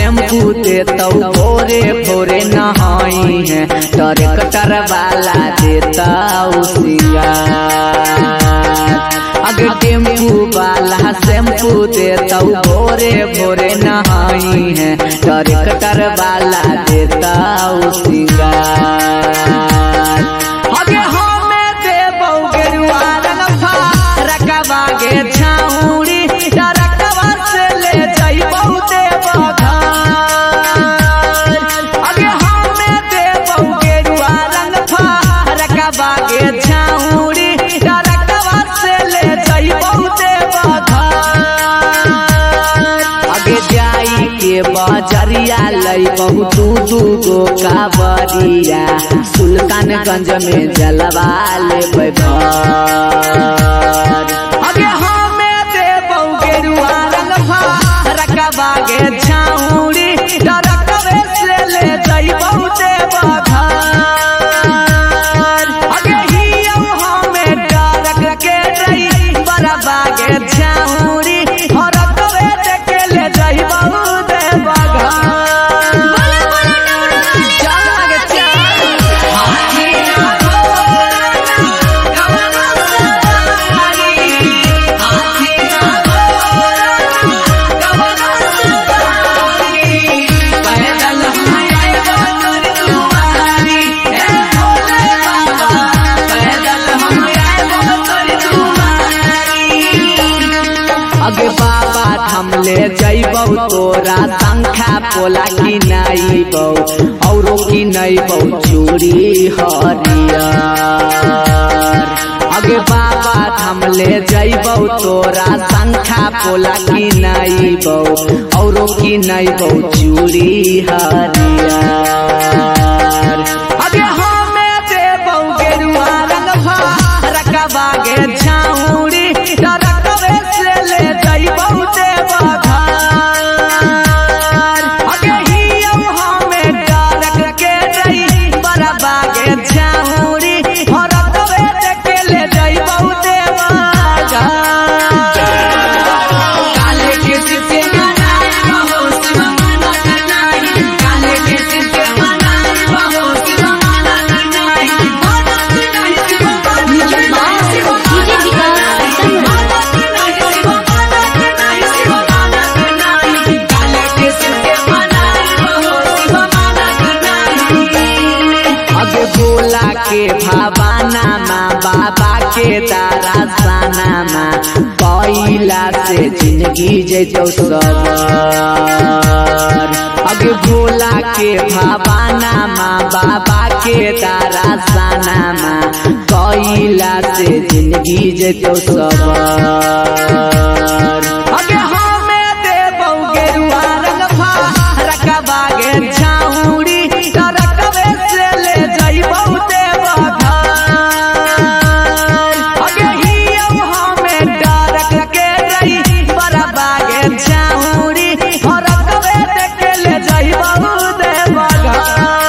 Shampoo देता भोरे भोरे नहाई है ट्रैक्टर वाला देता सिंगार। अगर टेम्पू वाला शैम्पू देता भोरे भोरे नहाई है ट्रैक्टर वाला देता सिंगार। अगे हमें देबौ गेरुआ रंग रकबा गे छाउरी रकबा से ले जइबौ देवघर। अगे हमें देबौ गेरुआ रंग रकबा गे छाउरी रकबा से ले जइबौ देवघर। अगे जाई के बजरिया लइबौ दू गो कावरिया सुल्तानगंज में जलवा लेबै भर। अगे हमें देबौ गेरुआ रंग रकबा गे छाउरी रकबे से ले जइबौ देवघर। अगे हियौ हमें डरक के रही बरबा गे छाउरी रकबे के ले जइबौ देवघर। अगे बाबा हम ले जइबौ तोरा शंखा पोला की नइबौ औरो की नइबौ चूड़ी हरियर। अगे बाबा हम ले जइबौ तोरा शंखा पोला की नइबौ औरो की नइबौ चूड़ी हरियर। अगे हमें देबौ गेरुआ रंग रकबा गे छाउरी रकबे से ले जइबौ देवघर। अगे हियौ हमें डरक के रही बरबा गे छाउरी रकबे के ले जइबौ देवघर। काले के सिर मनाई बहो शिव मानत नाही, काले के सिर मनाई बहो शिव मानत नाही, मानत नाही शिव मानत नाही, शिव मानत नाही, मानत नहीं शिव मानत नहीं, शिव मानत नहीं, काले के सिर मनाई बहो शिव मानत नहीं। अगे भोला के भावाना माँ बाबा के दरसाना माँ कैला से जिंदगी जइतौ सबर। अगे भोला के भावाना माँ बाबा के दरसाना माँ कैला से जिंदगी जइतौ सबर। अगे हमें देबौ गेरुआ रंग रकबा गे छाउरी रकबे से ले जइबौ देवघर। अगे हियौ हमें डरक के रही बरबा गे छाउरी रकबे के ले जइबौ देवघर।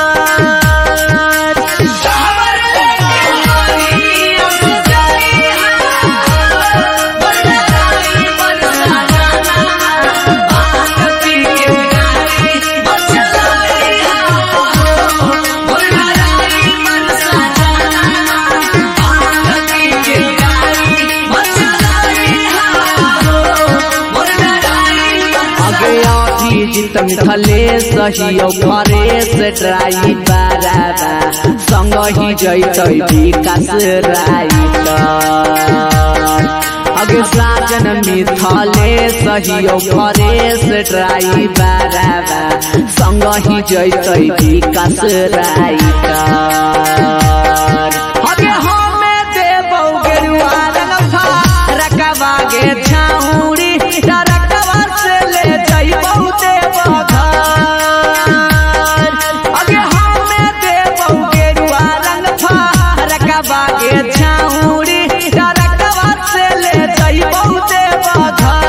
मिथले सहियो घरे से ड्राइवर संग ही जइतै विकास राइटर। अगे साजन मिथले सहियो घरे से ड्राइवर संग ही जइतै विकास राइटर। अगे हमें देबौ गेरुआ रंग रकबा गे छाउरी रकबा से ले जइबौ देवघर। अगे हमें देबौ गेरुआ रंग रकबा गे छाउरी रकबा से ले जइबौ देवघर।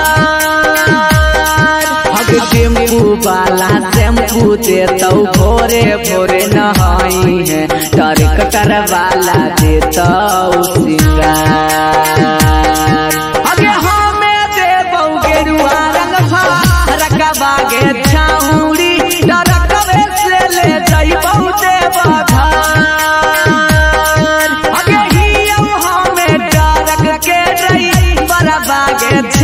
अगे टेम्पू वाला शैम्पू देतौ भोरे भोरे नहाई है ट्रैक्टर वाला देतौ सिंगार। अगे हमें देबौ गेरुआ रंग रकबा गे छाउरी बागे